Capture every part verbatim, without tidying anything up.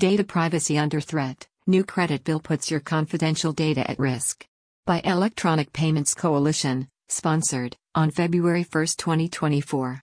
Data privacy under threat. New credit bill puts your confidential data at risk. By Electronic Payments Coalition, sponsored, on February first, twenty twenty-four.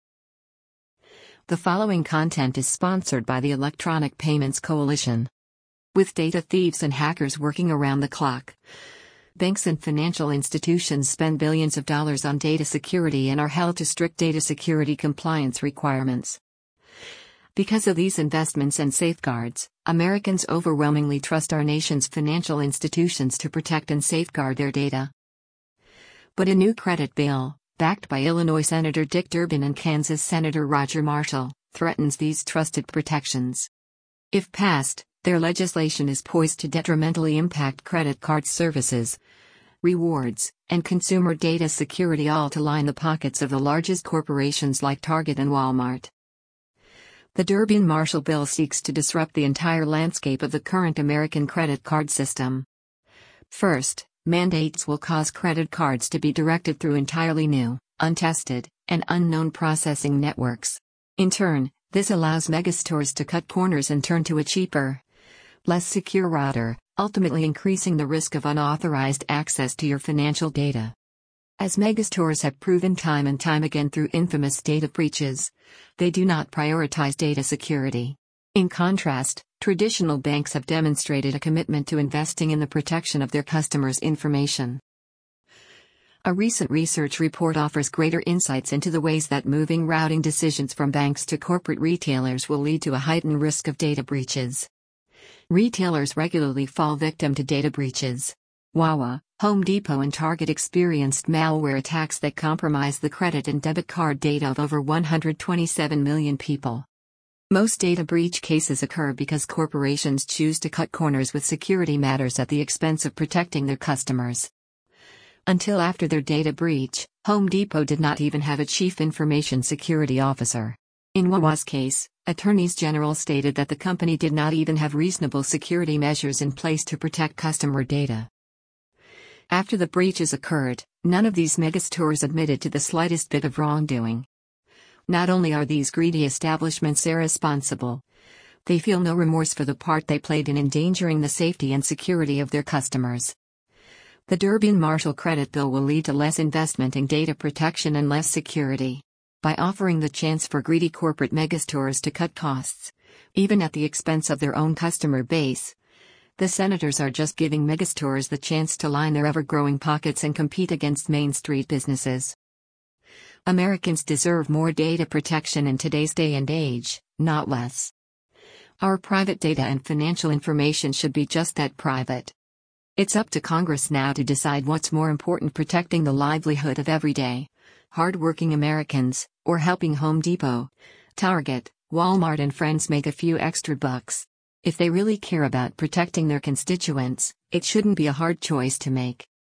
The following content is sponsored by the Electronic Payments Coalition. With data thieves and hackers working around the clock, banks and financial institutions spend billions of dollars on data security and are held to strict data security compliance requirements. Because of these investments and safeguards, Americans overwhelmingly trust our nation's financial institutions to protect and safeguard their data. But a new credit bill, backed by Illinois Senator Dick Durbin and Kansas Senator Roger Marshall, threatens these trusted protections. If passed, their legislation is poised to detrimentally impact credit card services, rewards, and consumer data security, all to line the pockets of the largest corporations like Target and Walmart. The Durbin-Marshall bill seeks to disrupt the entire landscape of the current American credit card system. First, mandates will cause credit cards to be directed through entirely new, untested, and unknown processing networks. In turn, this allows megastores to cut corners and turn to a cheaper, less secure router, ultimately increasing the risk of unauthorized access to your financial data. As megastores have proven time and time again through infamous data breaches, they do not prioritize data security. In contrast, traditional banks have demonstrated a commitment to investing in the protection of their customers' information. A recent research report offers greater insights into the ways that moving routing decisions from banks to corporate retailers will lead to a heightened risk of data breaches. Retailers regularly fall victim to data breaches. Wawa, Home Depot and Target experienced malware attacks that compromised the credit and debit card data of over one hundred twenty-seven million people. Most data breach cases occur because corporations choose to cut corners with security matters at the expense of protecting their customers. Until after their data breach, Home Depot did not even have a chief information security officer. In Wawa's case, attorneys general stated that the company did not even have reasonable security measures in place to protect customer data. After the breaches occurred, none of these megastores admitted to the slightest bit of wrongdoing. Not only are these greedy establishments irresponsible, they feel no remorse for the part they played in endangering the safety and security of their customers. The Durbin-Marshall credit bill will lead to less investment in data protection and less security. By offering the chance for greedy corporate megastores to cut costs, even at the expense of their own customer base, the senators are just giving megastores the chance to line their ever-growing pockets and compete against Main Street businesses. Americans deserve more data protection in today's day and age, not less. Our private data and financial information should be just that, private. It's up to Congress now to decide what's more important: protecting the livelihood of everyday, hard-working Americans, or helping Home Depot, Target, Walmart and friends make a few extra bucks. If they really care about protecting their constituents, it shouldn't be a hard choice to make.